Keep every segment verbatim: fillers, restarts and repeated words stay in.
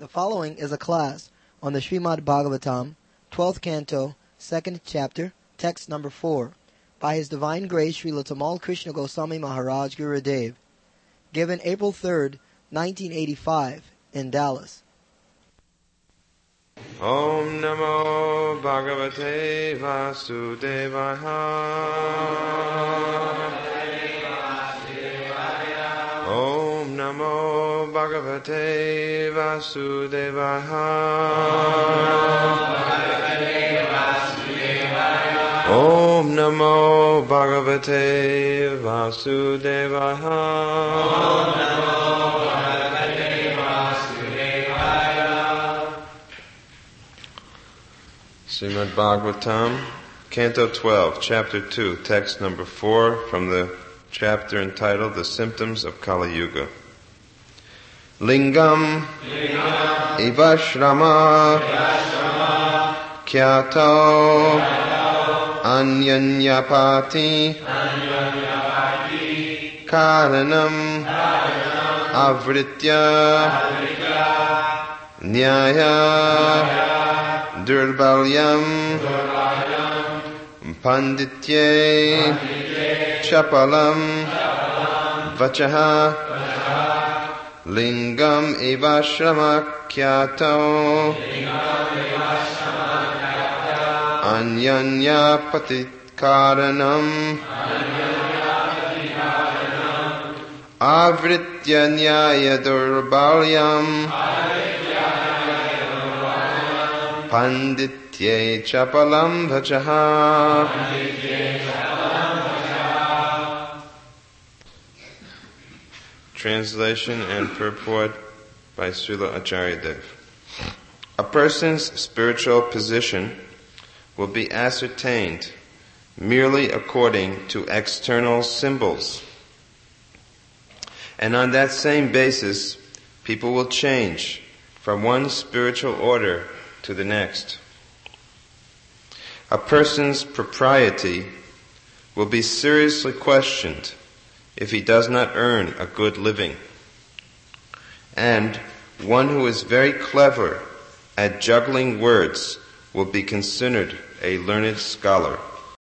The following is a class on the Srimad Bhagavatam, twelfth canto, second chapter, text number four, by His Divine Grace Srila Tamal Krishna Goswami Maharaj Gurudev, given April third, nineteen eighty-five, in Dallas. Om Namo Bhagavate Vasudevaya. Om Namo Bhagavate Vasudevaya. Om Namo Bhagavate Vasudevaya. Srimad Bhagavatam, Canto twelve, Chapter two, Text number four, from the chapter entitled The Symptoms of Kali Yuga. Lingam, Lingam Ivashrama, Ivashrama Kyato, Anyanyapati, Anyanyapati Karanam, Karanam Avritya, Avritya Nyaya, Durbalyam, Panditye, Chapalam, Vachaha, Lingam Evashrama Kyato, Anyanya Patikaranam, Avritya Nyaya Durbalyam, Panditye Chapalam Vachaha. Translation and purport by Srila Acharya Dev. A person's spiritual position will be ascertained merely according to external symbols. And on that same basis, people will change from one spiritual order to the next. A person's propriety will be seriously questioned if he does not earn a good living. And one who is very clever at juggling words will be considered a learned scholar.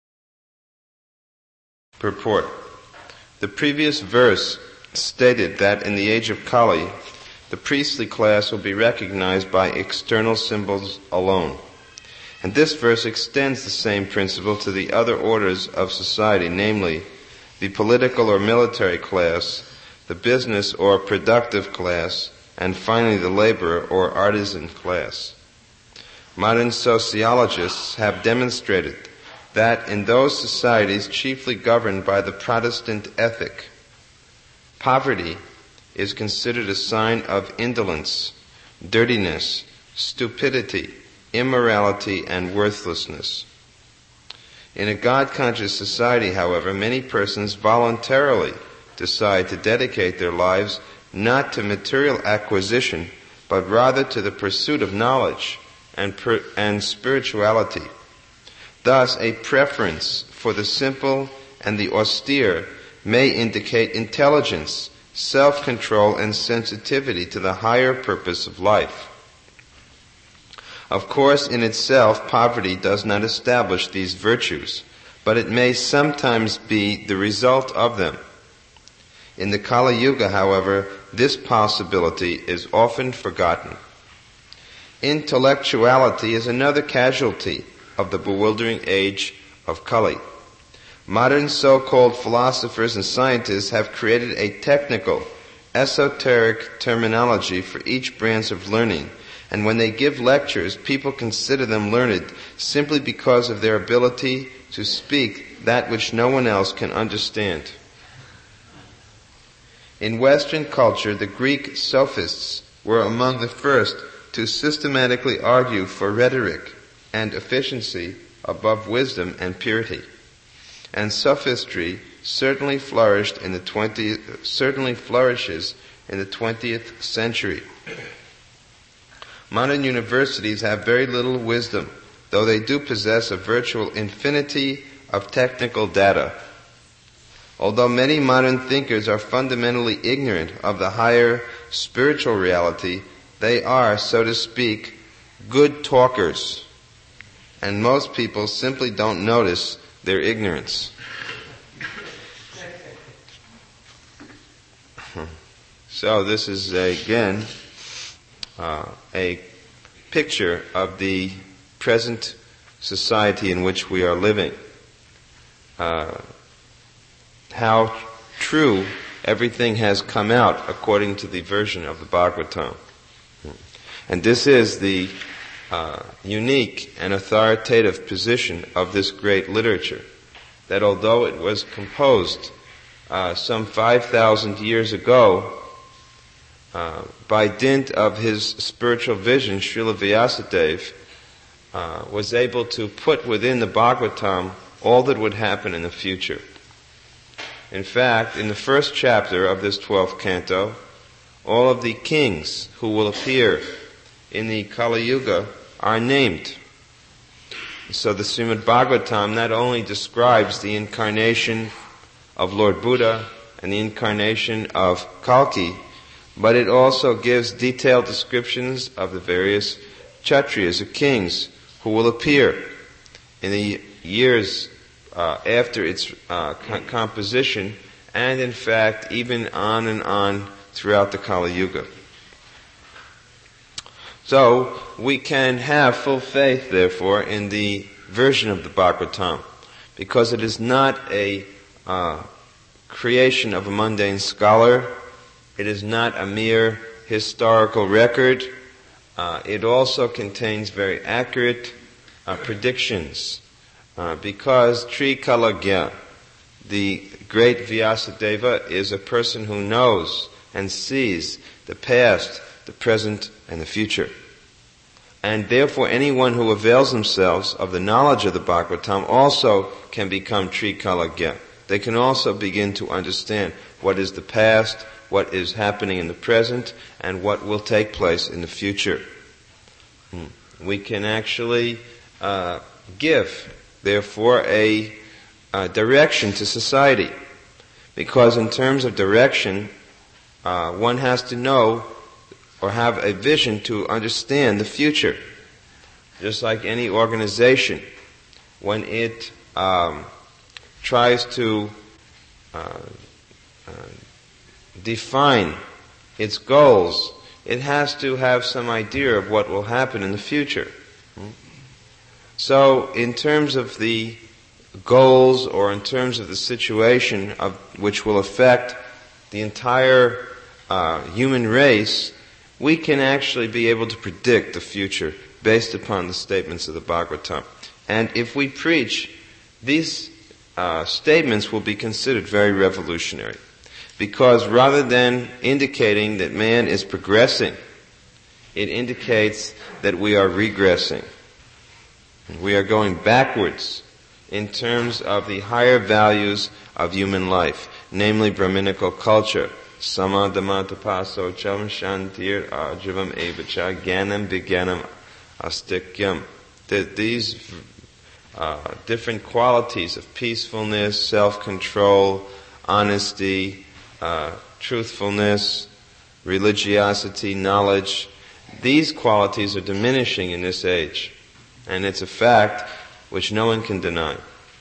Purport. The previous verse stated that in the age of Kali, the priestly class will be recognized by external symbols alone. And this verse extends the same principle to the other orders of society, namely, the political or military class, the business or productive class, and finally the laborer or artisan class. Modern sociologists have demonstrated that in those societies chiefly governed by the Protestant ethic, poverty is considered a sign of indolence, dirtiness, stupidity, immorality, and worthlessness. In a God-conscious society, however, many persons voluntarily decide to dedicate their lives not to material acquisition, but rather to the pursuit of knowledge and, per- and spirituality. Thus, a preference for the simple and the austere may indicate intelligence, self-control, and sensitivity to the higher purpose of life. Of course, in itself, poverty does not establish these virtues, but it may sometimes be the result of them. In the Kali Yuga, however, this possibility is often forgotten. Intellectuality is another casualty of the bewildering age of Kali. Modern so-called philosophers and scientists have created a technical, esoteric terminology for each branch of learning, and when they give lectures, people consider them learned simply because of their ability to speak that which no one else can understand. In Western culture, the Greek sophists were among the first to systematically argue for rhetoric and efficiency above wisdom and purity. And sophistry certainly flourished in the twentieth, certainly flourishes in the twentieth century. Modern universities have very little wisdom, though they do possess a virtual infinity of technical data. Although many modern thinkers are fundamentally ignorant of the higher spiritual reality, They are, so to speak, good talkers. And most people simply don't notice their ignorance. So this is, a, again, uh, a picture of the present society in which we are living. Uh, how true everything has come out according to the version of the Bhagavatam. And this is the uh, unique and authoritative position of this great literature, that although it was composed uh, some five thousand years ago, uh, by dint of his spiritual vision, Srila Vyasadeva uh, was able to put within the Bhagavatam all that would happen in the future. In fact, in the first chapter of this twelfth canto, all of the kings who will appear in the Kali Yuga are named. So the Srimad Bhagavatam not only describes the incarnation of Lord Buddha and the incarnation of Kalki, but it also gives detailed descriptions of the various Kshatriyas or kings who will appear in the years uh, after its uh, co- composition, and in fact even on and on throughout the Kali Yuga. So we can have full faith, therefore, in the version of the Bhagavatam, because it is not a uh, creation of a mundane scholar. It is not a mere historical record. Uh, it also contains very accurate uh, predictions, uh, because Trikalagya, the great Vyasadeva, is a person who knows and sees the past, the present, and the future. And therefore anyone who avails themselves of the knowledge of the Bhagavatam also can become Trikalagya. They can also begin to understand what is the past, what is happening in the present, and what will take place in the future. We can actually uh, give, therefore, a, a direction to society. Because in terms of direction, uh, one has to know or have a vision to understand the future. Just like any organization, when it um, tries to uh, uh, define its goals, it has to have some idea of what will happen in the future. So, in terms of the goals, or in terms of the situation of which will affect the entire uh, human race, we can actually be able to predict the future based upon the statements of the Bhagavatam. And if we preach, these uh, statements will be considered very revolutionary. Because rather than indicating that man is progressing, it indicates that we are regressing. We are going backwards in terms of the higher values of human life, namely Brahminical culture. Samadhamatapaso cham shantir ajivam evacha gyanam vigyanam astikyam. That these uh, different qualities of peacefulness, self-control, honesty, uh, truthfulness, religiosity, knowledge, these qualities are diminishing in this age. And it's a fact which no one can deny.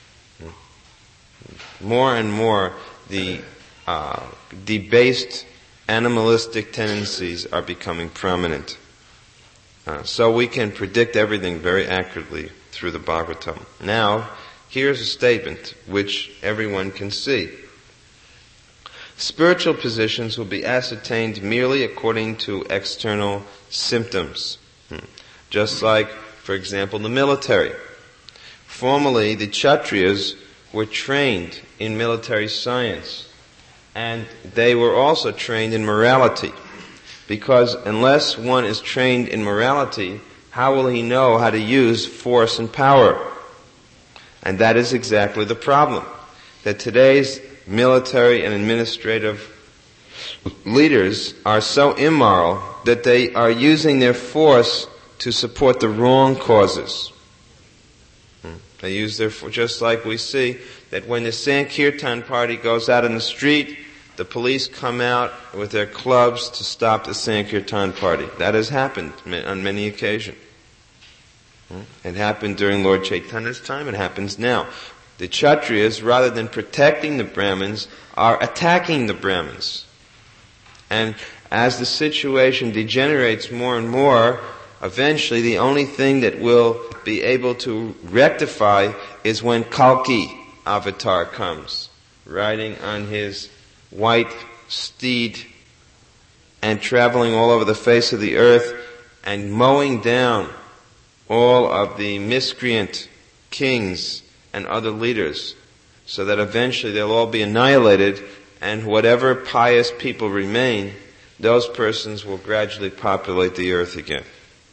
More and more, the uh, debased animalistic tendencies are becoming prominent. Uh, so we can predict everything very accurately through the Bhagavatam. Now, here's a statement which everyone can see. Spiritual positions will be ascertained merely according to external symptoms. Hmm. Just like, for example, the military. Formerly, the Kshatriyas were trained in military science, and they were also trained in morality. Because unless one is trained in morality, how will he know how to use force and power? And that is exactly the problem. That today's military and administrative leaders are so immoral that they are using their force to support the wrong causes. They use their force, just like we see that when the Sankirtan party goes out in the street, the police come out with their clubs to stop the Sankirtan party. That has happened on many occasions. It happened during Lord Chaitanya's time. It happens now. The Kshatriyas, rather than protecting the Brahmins, are attacking the Brahmins. And as the situation degenerates more and more, eventually the only thing that will be able to rectify is when Kalki avatar comes, riding on his white steed and traveling all over the face of the earth and mowing down all of the miscreant kings and other leaders, so that eventually they'll all be annihilated, and whatever pious people remain, those persons will gradually populate the earth again.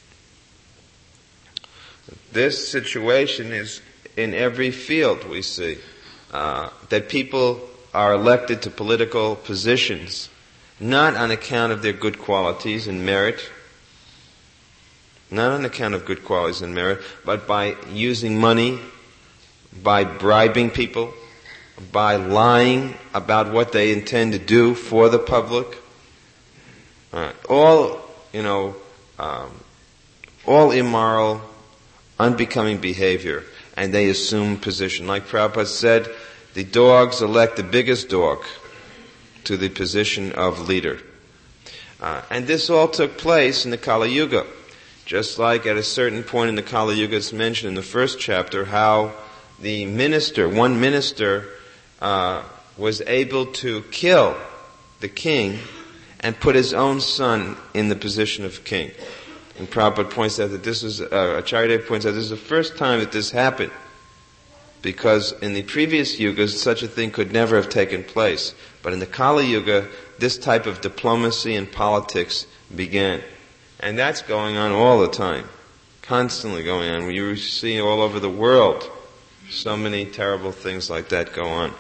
This situation is in every field we see, uh, that people are elected to political positions not on account of their good qualities and merit, not on account of good qualities and merit, but by using money, by bribing people, by lying about what they intend to do for the public. Uh, all, you know, um, all immoral, unbecoming behavior, and they assume position. Like Prabhupada said, the dogs elect the biggest dog to the position of leader. Uh, and this all took place in the Kali Yuga. Just like at a certain point in the Kali Yuga, it's mentioned in the first chapter how the minister, one minister, uh, was able to kill the king and put his own son in the position of king. And Prabhupada points out that this is, uh, Acharya points out this is the first time that this happened, because in the previous yugas such a thing could never have taken place. But in the Kali Yuga, this type of diplomacy and politics began. And that's going on all the time, constantly going on. You see all over the world so many terrible things like that go on.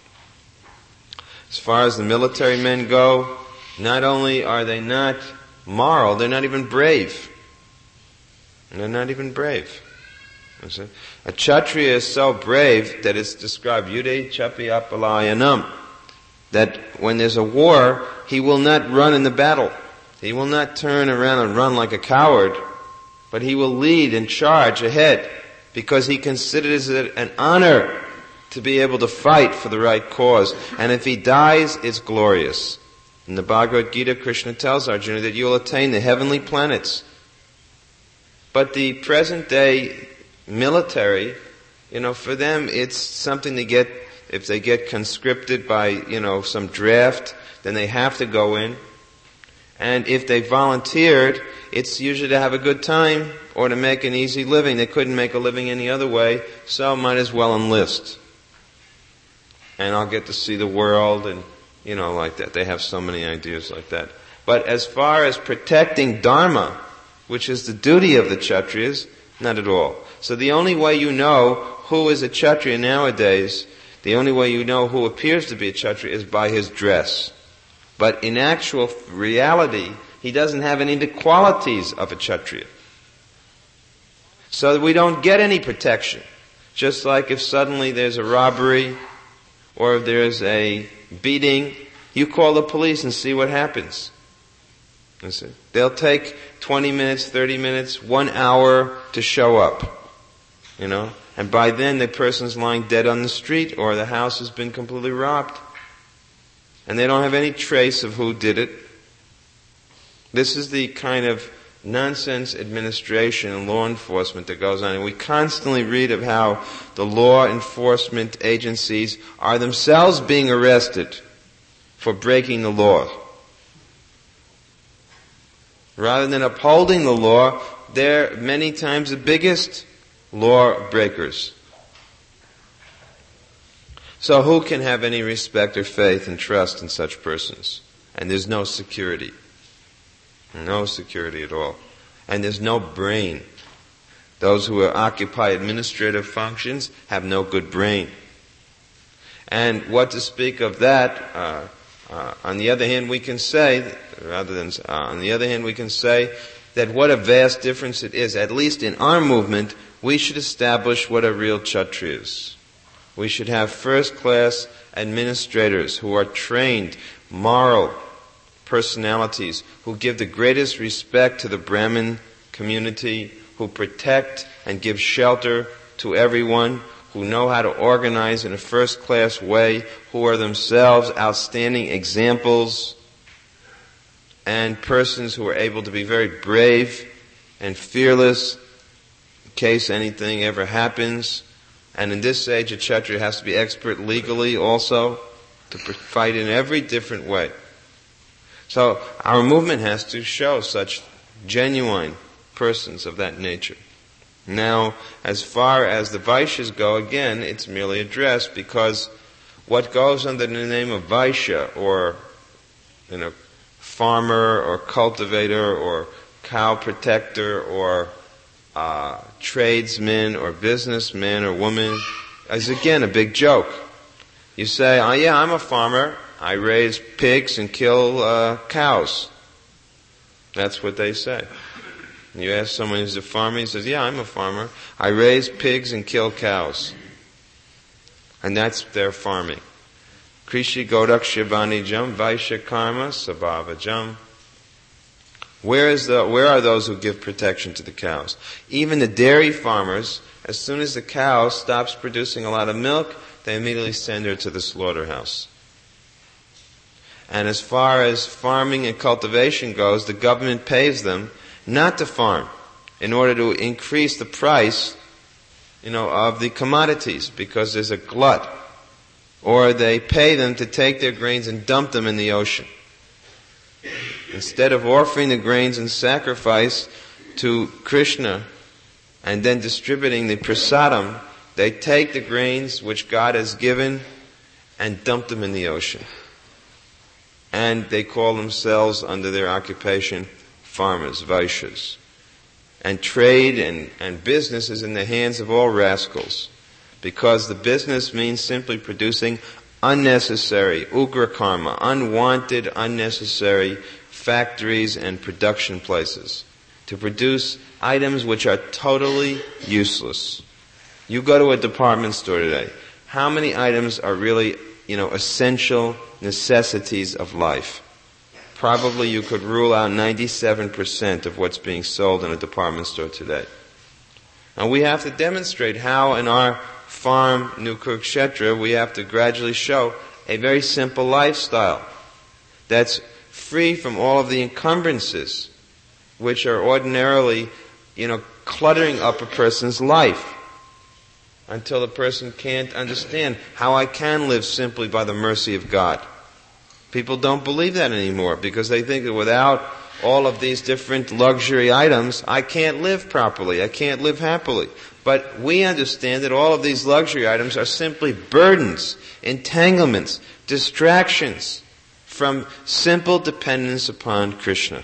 As far as the military men go, not only are they not moral, they're not even brave. They're not even brave. A Kshatriya is so brave that it's described, Yude Chapi Apalayanam, that when there's a war, he will not run in the battle. He will not turn around and run like a coward, but he will lead and charge ahead, because he considers it an honor to be able to fight for the right cause. And if he dies, it's glorious. In the Bhagavad Gita, Krishna tells Arjuna that you'll attain the heavenly planets. But the present day military, you know, for them it's something to get, if they get conscripted by, you know, some draft, then they have to go in. And if they volunteered, it's usually to have a good time or to make an easy living. They couldn't make a living any other way, so might as well enlist. And I'll get to see the world and, you know, like that. They have so many ideas like that. But as far as protecting Dharma, which is the duty of the Kshatriyas, not at all. So the only way you know who is a Kshatriya nowadays, the only way you know who appears to be a Kshatriya is by his dress. But in actual reality, he doesn't have any of the qualities of a Kshatriya. So that we don't get any protection. Just like if suddenly there's a robbery or if there's a beating, you call the police and see what happens. They'll take twenty minutes, thirty minutes, one hour to show up. You know? And by then the person's lying dead on the street or the house has been completely robbed. And they don't have any trace of who did it. This is the kind of nonsense administration and law enforcement that goes on. And we constantly read of how the law enforcement agencies are themselves being arrested for breaking the law. Rather than upholding the law, they're many times the biggest law breakers. So who can have any respect or faith and trust in such persons? And there's no security. No security at all. And there's no brain. Those who occupy administrative functions have no good brain. And what to speak of that, uh, uh, on the other hand we can say, rather than, uh, on the other hand we can say that what a vast difference it is. At least in our movement, we should establish what a real Kshatriya is. We should have first-class administrators who are trained moral personalities who give the greatest respect to the Brahmin community, who protect and give shelter to everyone, who know how to organize in a first-class way, who are themselves outstanding examples, and persons who are able to be very brave and fearless in case anything ever happens. And in this age, a Kshatriya has to be expert legally also, to fight in every different way. So our movement has to show such genuine persons of that nature. Now, as far as the Vaishyas go, again, it's merely a dress, because what goes under the name of Vaishya, or, you know, farmer or cultivator or cow protector or uh, tradesman or businessman or woman, is again a big joke. You say, oh yeah, I'm a farmer. I raise pigs and kill uh, cows. That's what they say. You ask someone who's a farmer, he says, yeah, I'm a farmer. I raise pigs and kill cows. And that's their farming. Krishi Godak Shivanijam Vaishya Karma Sabhavajam. Where is the, where are those who give protection to the cows? Even the dairy farmers, as soon as the cow stops producing a lot of milk, they immediately send her to the slaughterhouse. And as far as farming and cultivation goes, the government pays them not to farm in order to increase the price, you know, of the commodities, because there's a glut. Or they pay them to take their grains and dump them in the ocean. Instead of offering the grains in sacrifice to Krishna and then distributing the prasadam, they take the grains which God has given and dump them in the ocean. And they call themselves, under their occupation, farmers, Vaishyas. And trade and, and business is in the hands of all rascals, because the business means simply producing unnecessary, ugra karma, unwanted, unnecessary factories and production places to produce items which are totally useless. You go to a department store today, how many items are really, you know, essential necessities of life? Probably you could rule out ninety-seven percent of what's being sold in a department store today. And we have to demonstrate how in our farm, New Kurukshetra, we have to gradually show a very simple lifestyle that's free from all of the encumbrances which are ordinarily, you know, cluttering up a person's life, until the person can't understand how I can live simply by the mercy of God. People don't believe that anymore, because they think that without all of these different luxury items, I can't live properly, I can't live happily. But we understand that all of these luxury items are simply burdens, entanglements, distractions from simple dependence upon Krishna.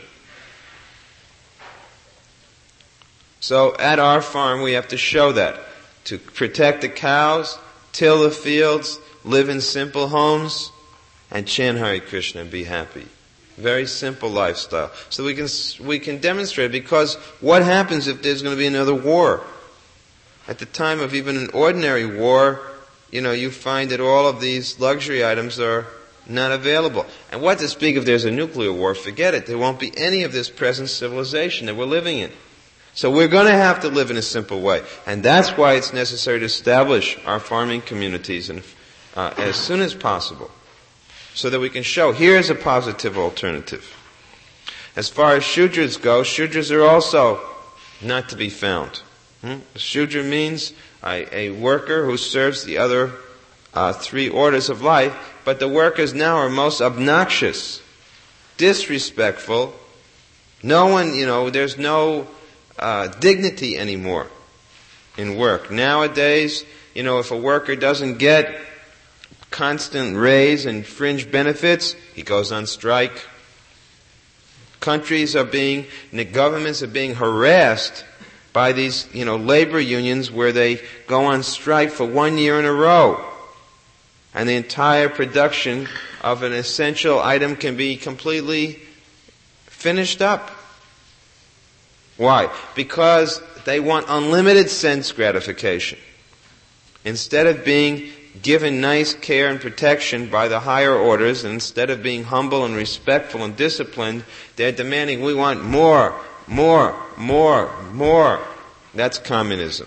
So at our farm we have to show that. To protect the cows, till the fields, live in simple homes, and chant Hare Krishna and be happy. Very simple lifestyle. So we can we can demonstrate, because what happens if there's going to be another war? At the time of even an ordinary war, you know, you find that all of these luxury items are not available. And what to speak if there's a nuclear war? Forget it. There won't be any of this present civilization that we're living in. So we're going to have to live in a simple way. And that's why it's necessary to establish our farming communities and, uh, as soon as possible, so that we can show here's a positive alternative. As far as Shudras go, Shudras are also not to be found. Hmm? Shudra means a, a worker who serves the other uh, three orders of life, but the workers now are most obnoxious, disrespectful. No one, you know, there's no uh, dignity anymore in work. Nowadays, you know, if a worker doesn't get constant raise and fringe benefits, he goes on strike. Countries are being, the governments are being harassed by these, you know, labor unions where they go on strike for one year in a row. And the entire production of an essential item can be completely finished up. Why? Because they want unlimited sense gratification. Instead of being given nice care and protection by the higher orders, and instead of being humble and respectful and disciplined, they're demanding, we want more, more, more, more. That's communism.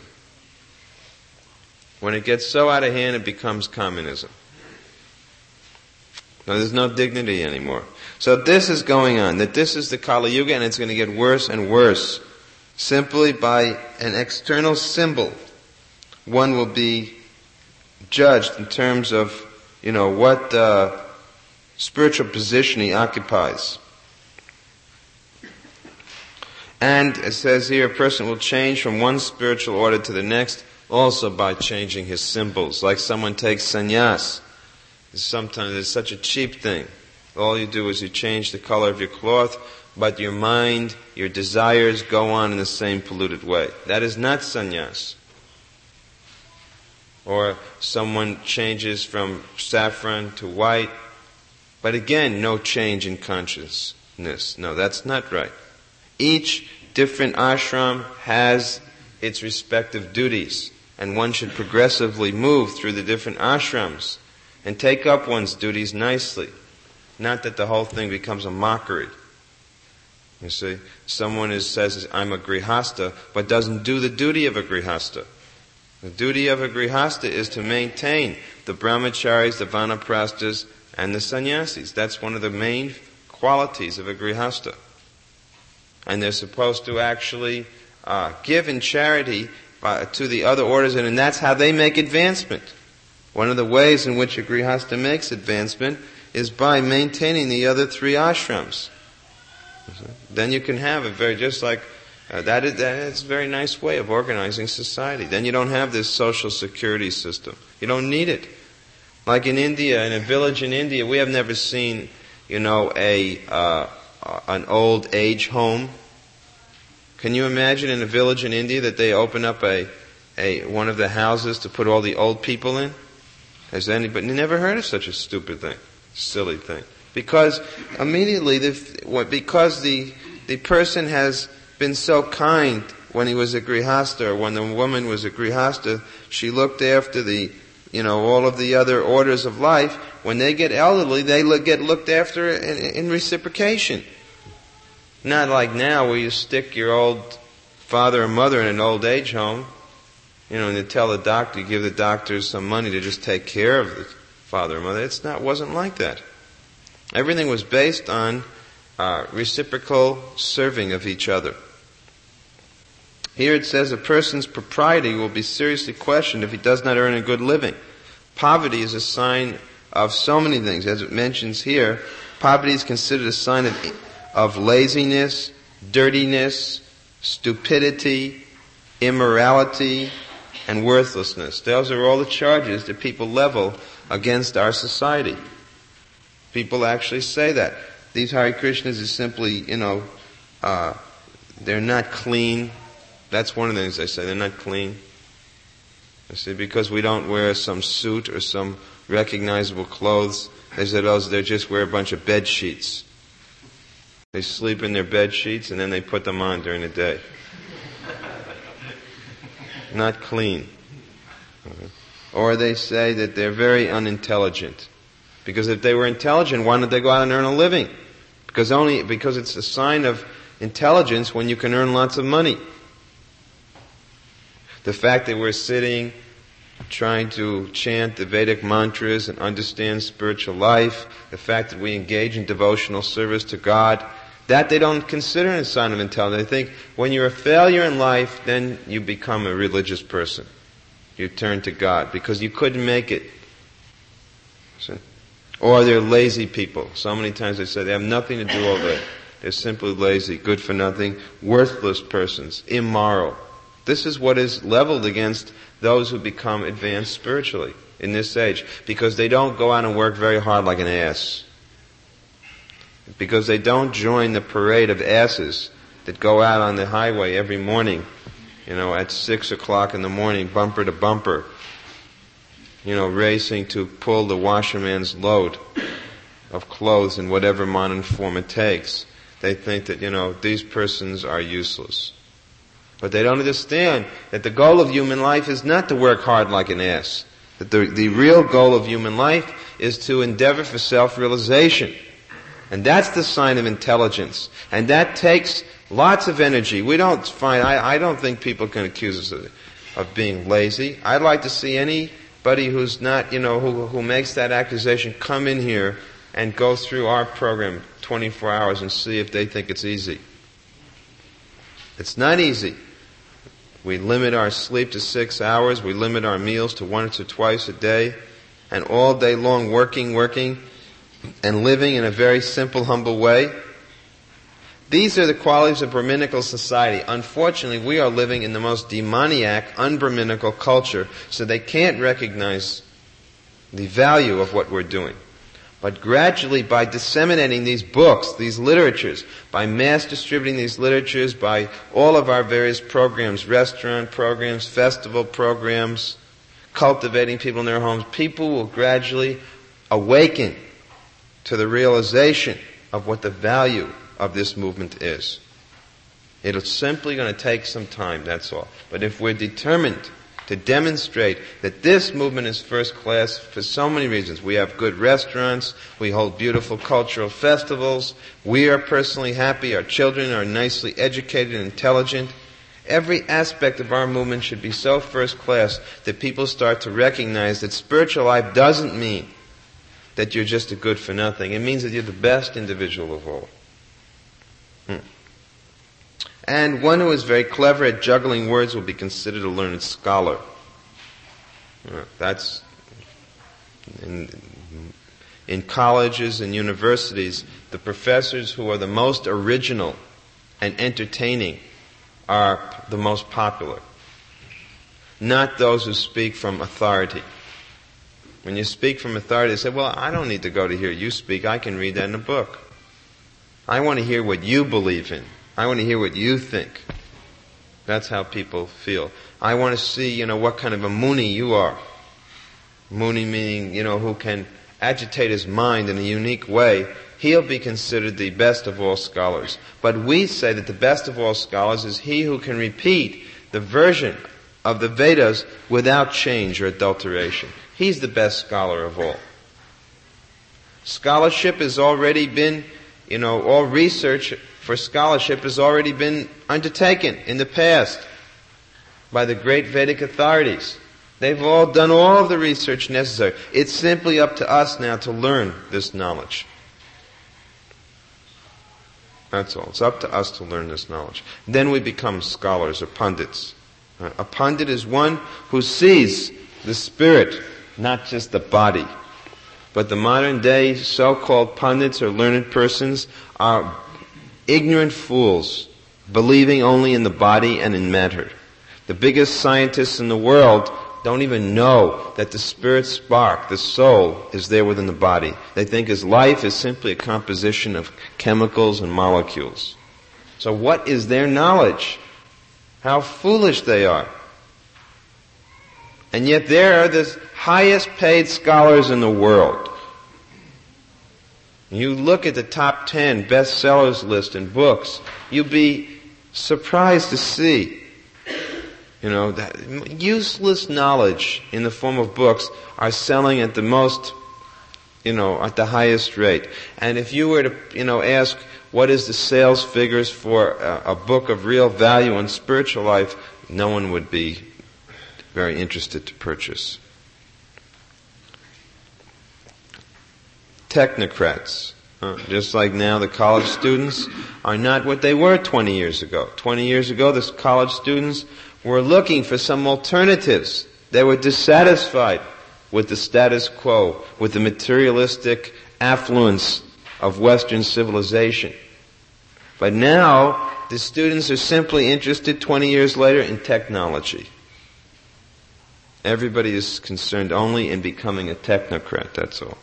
When it gets so out of hand, it becomes communism. Now, there's no dignity anymore. So this is going on, that this is the Kali Yuga, and it's going to get worse and worse. Simply by an external symbol, one will be judged in terms of, you know, what uh, spiritual position he occupies. And it says here, a person will change from one spiritual order to the next, also by changing his symbols. Like someone takes sannyas. Sometimes it's such a cheap thing. All you do is you change the color of your cloth, but your mind, your desires go on in the same polluted way. That is not sannyas. Or someone changes from saffron to white, but again, no change in consciousness. No, that's not right. Each different ashram has its respective duties, and one should progressively move through the different ashrams and take up one's duties nicely. Not that the whole thing becomes a mockery. You see, someone is, says, I'm a grihasta, but doesn't do the duty of a grihasta. The duty of a grihasta is to maintain the brahmacharis, the vanaprasthas, and the sannyasis. That's one of the main qualities of a grihasta. And they're supposed to actually uh, give in charity uh, to the other orders, and, and that's how they make advancement. One of the ways in which a grihasta makes advancement is by maintaining the other three ashrams. Then you can have a very, just like, uh, that is that is a very nice way of organizing society. Then you don't have this social security system. You don't need it. Like in India, in a village in India, we have never seen, you know, a uh, an old age home. Can you imagine in a village in India that they open up a, a one of the houses to put all the old people in? Has anybody never heard of such a stupid thing, silly thing? Because immediately, the, because the the person has been so kind when he was a grihasta, or when the woman was a grihasta, she looked after the, you know, all of the other orders of life. When they get elderly, they look, get looked after in, in reciprocation. Not like now where you stick your old father or mother in an old age home, you know, and you tell the doctor, you give the doctors some money to just take care of the father or mother. It's not, wasn't like that. Everything was based on uh, reciprocal serving of each other. Here it says a person's propriety will be seriously questioned if he does not earn a good living. Poverty is a sign of so many things. As it mentions here, poverty is considered a sign of, of laziness, dirtiness, stupidity, immorality, and worthlessness. Those are all the charges that people level against our society. People actually say that. These Hare Krishnas is simply, you know, uh, they're not clean. That's one of the things they say. They're not clean. You see, because we don't wear some suit or some recognizable clothes, they said, oh, they just wear a bunch of bed sheets. They sleep in their bed sheets and then they put them on during the day. Not clean. Or they say that they're very unintelligent. Because if they were intelligent, why don't they go out and earn a living? Because only because it's a sign of intelligence when you can earn lots of money. The fact that we're sitting, trying to chant the Vedic mantras and understand spiritual life, the fact that we engage in devotional service to God, that they don't consider a sign of intelligence. They think when you're a failure in life, then you become a religious person. You turn to God because you couldn't make it. See? Or they're lazy people. So many times they say they have nothing to do all day. They're simply lazy, good for nothing, worthless persons, immoral. This is what is leveled against those who become advanced spiritually in this age, because they don't go out and work very hard like an ass. Because they don't join the parade of asses that go out on the highway every morning, you know, at six o'clock in the morning, bumper to bumper, you know, racing to pull the washerman's load of clothes in whatever modern form it takes. They think that, you know, these persons are useless. But they don't understand that the goal of human life is not to work hard like an ass. That the, the real goal of human life is to endeavor for self-realization. And that's the sign of intelligence. And that takes lots of energy. We don't find, I, I don't think people can accuse us of, of being lazy. I'd like to see anybody who's not, you know, who, who makes that accusation come in here and go through our program twenty-four hours and see if they think it's easy. It's not easy. We limit our sleep to six hours. We limit our meals to once or twice a day. And all day long working, working, and living in a very simple, humble way. These are the qualities of Brahminical society. Unfortunately, we are living in the most demoniac, un-Brahminical culture, so they can't recognize the value of what we're doing. But gradually, by disseminating these books, these literatures, by mass distributing these literatures, by all of our various programs, restaurant programs, festival programs, cultivating people in their homes, people will gradually awaken to the realization of what the value of this movement is. It's simply going to take some time, that's all. But if we're determined to demonstrate that this movement is first class for so many reasons. We have good restaurants, we hold beautiful cultural festivals, we are personally happy, our children are nicely educated and intelligent. Every aspect of our movement should be so first class that people start to recognize that spiritual life doesn't mean that you're just a good for nothing. It means that you're the best individual of all. Hmm. And one who is very clever at juggling words will be considered a learned scholar. Uh, that's in, in colleges and universities, the professors who are the most original and entertaining are the most popular. Not those who speak from authority. When you speak from authority, they say, well, I don't need to go to hear you speak. I can read that in a book. I want to hear what you believe in. I want to hear what you think. That's how people feel. I want to see, you know, what kind of a Muni you are. Muni meaning, you know, who can agitate his mind in a unique way. He'll be considered the best of all scholars. But we say that the best of all scholars is he who can repeat the version of the Vedas without change or adulteration. He's the best scholar of all. Scholarship has already been, you know, all research for scholarship has already been undertaken in the past by the great Vedic authorities. They've all done all of the research necessary. It's simply up to us now to learn this knowledge. That's all. It's up to us to learn this knowledge. Then we become scholars or pundits. A pundit is one who sees the spirit, not just the body. But the modern day so-called pundits or learned persons are ignorant fools, believing only in the body and in matter. The biggest scientists in the world don't even know that the spirit spark, the soul, is there within the body. They think his life is simply a composition of chemicals and molecules. So what is their knowledge? How foolish they are. And yet they are the highest paid scholars in the world. You look at the top ten bestsellers list in books, you'll be surprised to see, you know, that useless knowledge in the form of books are selling at the most, you know, at the highest rate. And if you were to, you know, ask what is the sales figures for a, a book of real value on spiritual life, no one would be very interested to purchase. Technocrats. Uh, just like now the college students are not what they were twenty years ago. twenty years ago the college students were looking for some alternatives. They were dissatisfied with the status quo, with the materialistic affluence of Western civilization. But now the students are simply interested twenty years later in technology. Everybody is concerned only in becoming a technocrat, that's all.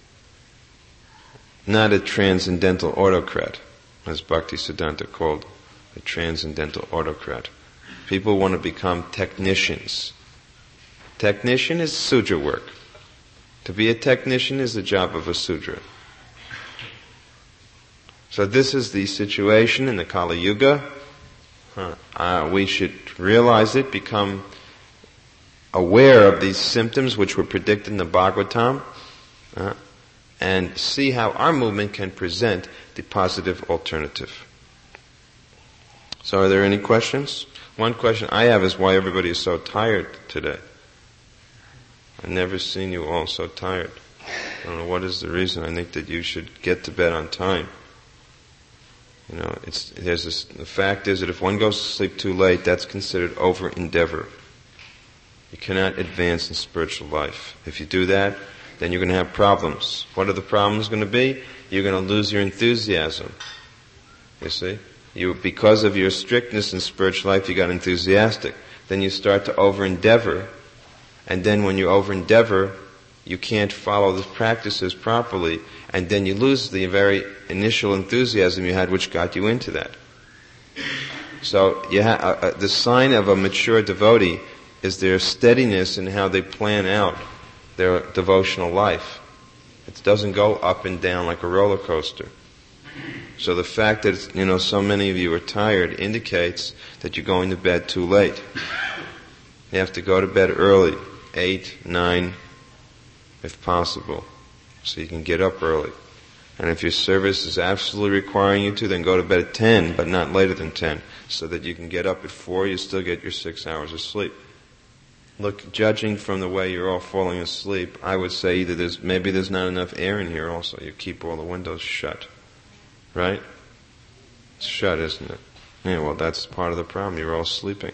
Not a transcendental autocrat, as Bhaktisiddhanta called a transcendental autocrat. People want to become technicians. Technician is Sudra work. To be a technician is the job of a Sudra. So this is the situation in the Kali Yuga. Uh, we should realize it, become aware of these symptoms which were predicted in the Bhagavatam, uh, and see how our movement can present the positive alternative. So are there any questions? One question I have is why everybody is so tired today. I've never seen you all so tired. I don't know what is the reason. I think that you should get to bed on time. You know, it's there's this, the fact is that if one goes to sleep too late, that's considered over endeavor. You cannot advance in spiritual life. If you do that, then you're going to have problems. What are the problems going to be? You're going to lose your enthusiasm. You see? You, because of your strictness in spiritual life, you got enthusiastic. Then you start to over-endeavor. And then when you over-endeavor, you can't follow the practices properly. And then you lose the very initial enthusiasm you had, which got you into that. So you ha- uh, the sign of a mature devotee is their steadiness in how they plan out their devotional life. It doesn't go up and down like a roller coaster. So the fact that it's, you know so many of you are tired indicates that you're going to bed too late. You have to go to bed early, eight, nine, if possible, so you can get up early. And if your service is absolutely requiring you to, then go to bed at ten, but not later than ten, so that you can get up at four, you still get your six hours of sleep. Look, judging from the way you're all falling asleep, I would say either there's, maybe there's not enough air in here also. You keep all the windows shut. Right? It's shut, isn't it? Yeah, well, that's part of the problem. You're all sleeping.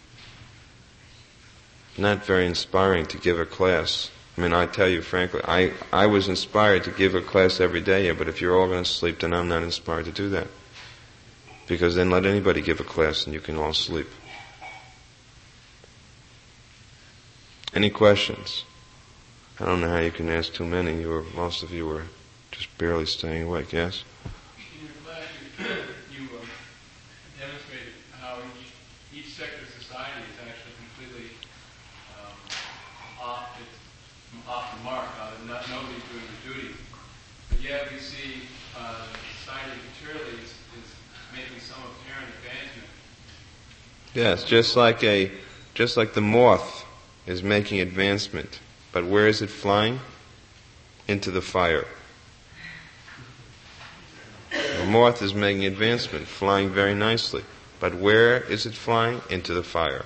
Not very inspiring to give a class. I mean, I tell you frankly, I, I was inspired to give a class every day here, but if you're all going to sleep, then I'm not inspired to do that. Because then let anybody give a class and you can all sleep. Any questions? I don't know how you can ask too many. You were, most of you were just barely staying awake, yes? In your class, you, you uh, demonstrated how each, each sector of society is actually completely um, off, it's off the mark. Uh, not, nobody's doing the duty. But yet we see uh, society materially is, is making some apparent advancement. Yes, just like a, just like the moth is making advancement. But where is it flying? Into the fire. The moth is making advancement, flying very nicely. But where is it flying? Into the fire.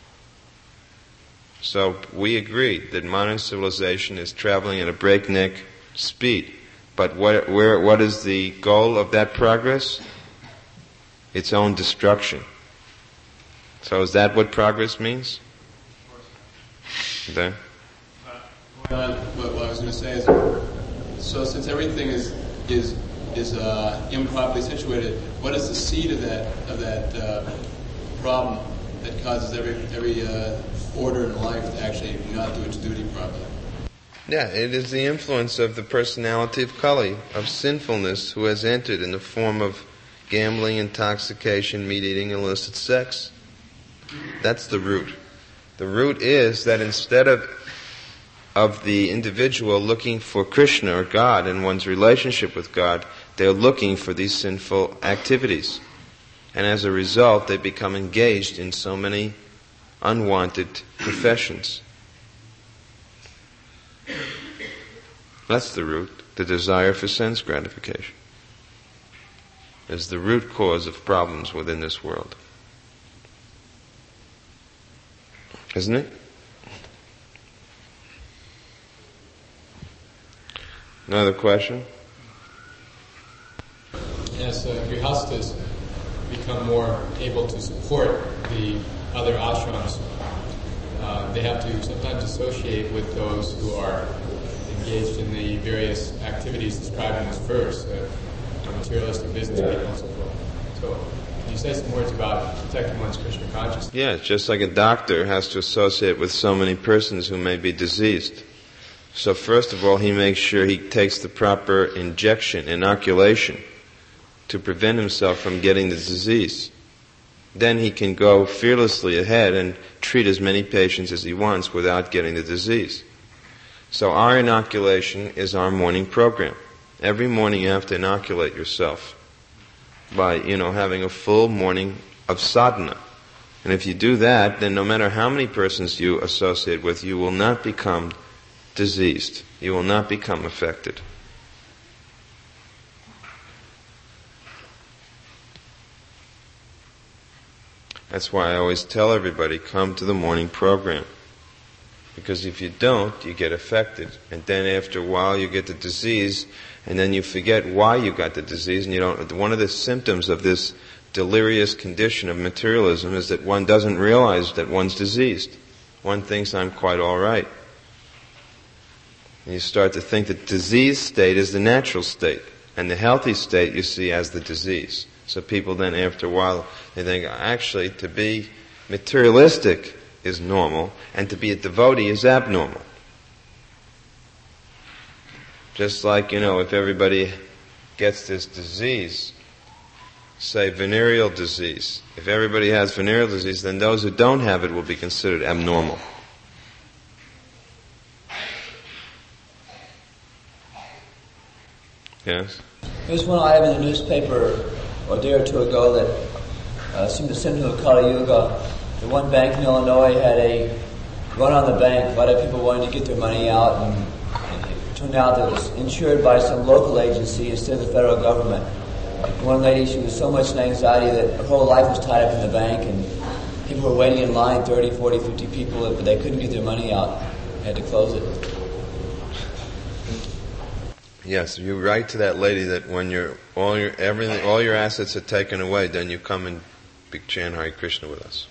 So we agreed that modern civilization is traveling at a breakneck speed. But what, where, what is the goal of that progress? Its own destruction. So is that what progress means? There? Uh, what, what I was going to say is, so since everything is is is uh, improperly situated, what is the seed of that of that uh, problem that causes every every uh, order in life to actually not do its duty properly? Yeah, it is the influence of the personality of Kali, of sinfulness, who has entered in the form of gambling, intoxication, meat-eating, illicit sex. That's the root. The root is that instead of of the individual looking for Krishna or God and one's relationship with God, they're looking for these sinful activities. And as a result, they become engaged in so many unwanted professions. That's the root. The desire for sense gratification is the root cause of problems within this world. Isn't it? Another question? As uh, grihastas become more able to support the other ashrams, uh, they have to sometimes associate with those who are engaged in the various activities described in this verse, uh, materialistic business people and so forth. So, can you say some words about protecting one's Krishna consciousness? Yeah, it's just like a doctor has to associate with so many persons who may be diseased. So first of all, he makes sure he takes the proper injection, inoculation, to prevent himself from getting the disease. Then he can go fearlessly ahead and treat as many patients as he wants without getting the disease. So our inoculation is our morning program. Every morning you have to inoculate yourself by, you know, having a full morning of sadhana. And if you do that, then no matter how many persons you associate with, you will not become diseased. You will not become affected. That's why I always tell everybody, come to the morning program. Because if you don't, you get affected. And then after a while you get the disease, and then you forget why you got the disease, and you don't. One of the symptoms of this delirious condition of materialism is that one doesn't realize that one's diseased. One thinks I'm quite all right. And you start to think that diseased state is the natural state, and the healthy state you see as the disease. So people then after a while, they think, actually, to be materialistic is normal, and to be a devotee is abnormal. Just like, you know, if everybody gets this disease, say venereal disease, if everybody has venereal disease, then those who don't have it will be considered abnormal. Yes? There's one item in the newspaper a day or two ago that uh, seemed to symptom of Kali Yuga. The one bank in Illinois had a run on the bank, a lot of people wanting to get their money out, and, and it turned out that it was insured by some local agency instead of the federal government. One lady, she was so much in anxiety that her whole life was tied up in the bank, and people were waiting in line, thirty, forty, fifty people, but they couldn't get their money out. They had to close it. Yes, you write to that lady that when your all your everything, all your assets are taken away, then you come and chant Hare Krishna with us.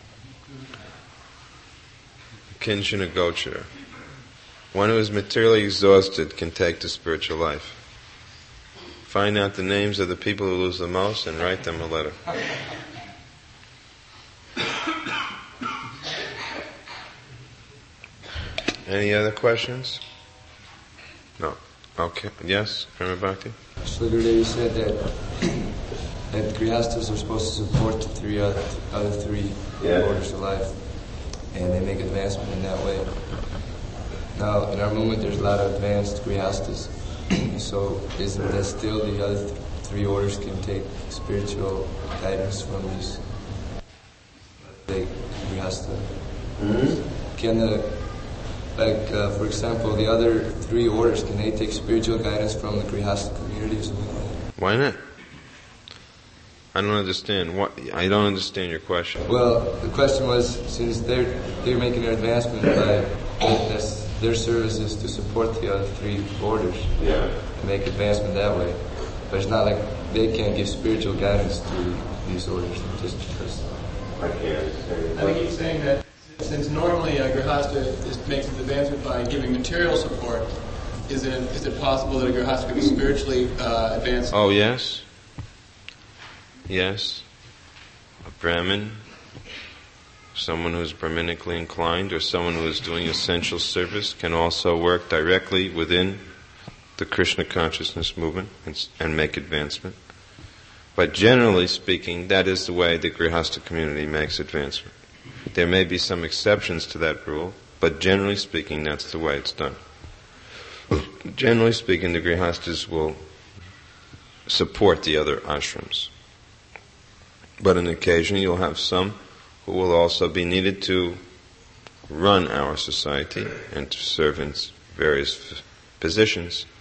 Kinshana Gochara. One who is materially exhausted can take to spiritual life. Find out the names of the people who lose the most and write them a letter. Any other questions? No. Okay. Yes, Prema Bhakti? Shri Gurudev said that that Grihastas are supposed to support the three other, other three yeah. orders of life, and they make advancement in that way. Now, in our movement, there's a lot of advanced Grihastas, so isn't that still the other th- three orders can take spiritual guidance from these big Grihasta? Mm-hmm. Can the Like, uh, for example, the other three orders, can they take spiritual guidance from the Grihasta community or something like that? Why not? I don't understand. What I don't understand your question. Well, the question was, since they're they're making their advancement by that's their services to support the other three orders, yeah, and make advancement that way. But it's not like they can't give spiritual guidance to these orders just because. I can't. I think he's saying that. Since normally a Grihasta is, makes its advancement by giving material support, is it is it possible that a Grihasta could be spiritually uh, advanced? Oh, yes. Yes. A Brahmin, someone who is Brahminically inclined, or someone who is doing essential service can also work directly within the Krishna consciousness movement and, and make advancement. But generally speaking, that is the way the Grihasta community makes advancement. There may be some exceptions to that rule, but generally speaking, that's the way it's done. Generally speaking, the Grihastas will support the other ashrams. But on occasion, you'll have some who will also be needed to run our society and to serve in various f- positions.